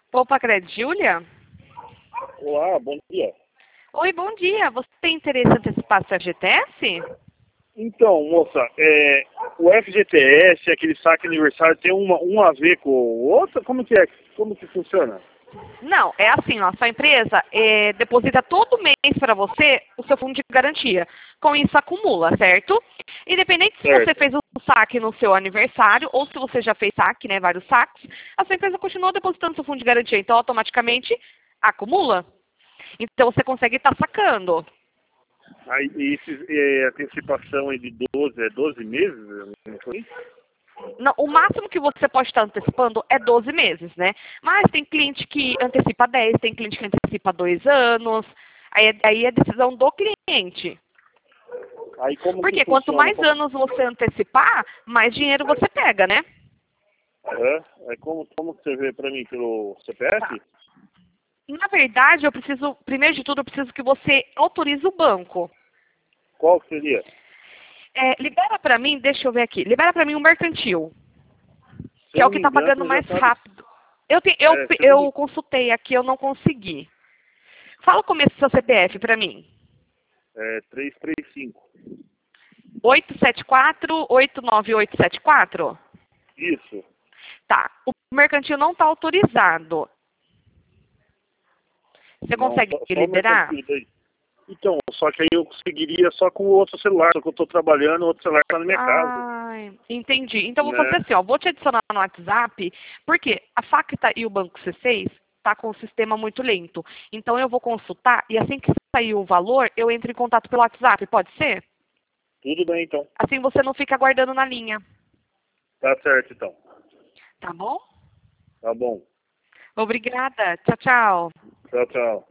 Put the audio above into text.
Opa, Cred, Júlia? Olá, bom dia. Oi, bom dia. Você tem interesse em antecipar seu FGTS? Então, moça, o FGTS, aquele saque aniversário, tem um a ver com o outro? Como que é? Como que funciona? Não, é assim, ó, sua empresa deposita todo mês para você o seu fundo de garantia. Com isso acumula, certo? Independente se você Certo. fez o saque no seu aniversário ou se você já fez saque, né, vários saques, a sua empresa continua depositando seu fundo de garantia, então automaticamente acumula. Então você consegue estar sacando. Aí, antecipação aí de 12 meses? Não foi? Não, o máximo que você pode estar antecipando é 12 meses, né? Mas tem cliente que antecipa 10, tem cliente que antecipa 2 anos. Aí é decisão do cliente. Aí como que Porque quanto funciona? mais anos você antecipar, mais dinheiro você pega, né? Como que você vê pra mim? Pelo Tá. CPF? Na verdade, primeiro de tudo, eu preciso que você autorize o banco. Qual que seria? Libera para mim, deixa eu ver aqui, libera para mim o mercantil, Se que eu é o não que me está engano, pagando você já mais sabe. rápido. Se eu não Eu me... consultei aqui, eu não consegui. Fala o começo do seu CPF para mim. 335. 874-89874? Isso. Tá. O mercantil não está autorizado. Você Não, consegue só o liberar? mercantil daí. Então, só que aí eu conseguiria só com o outro celular, só que eu tô trabalhando, o outro celular tá na minha casa, Ai, entendi. Então, vou fazer né? assim, ó. Vou te adicionar no WhatsApp, porque a Facta e o Banco C6 tá com o sistema muito lento. Então, eu vou consultar e assim que sair o valor, eu entro em contato pelo WhatsApp. Pode ser? Tudo bem, então. Assim você não fica aguardando na linha. Tá certo, então. Tá bom? Tá bom. Obrigada. Tchau, tchau. Tchau, tchau.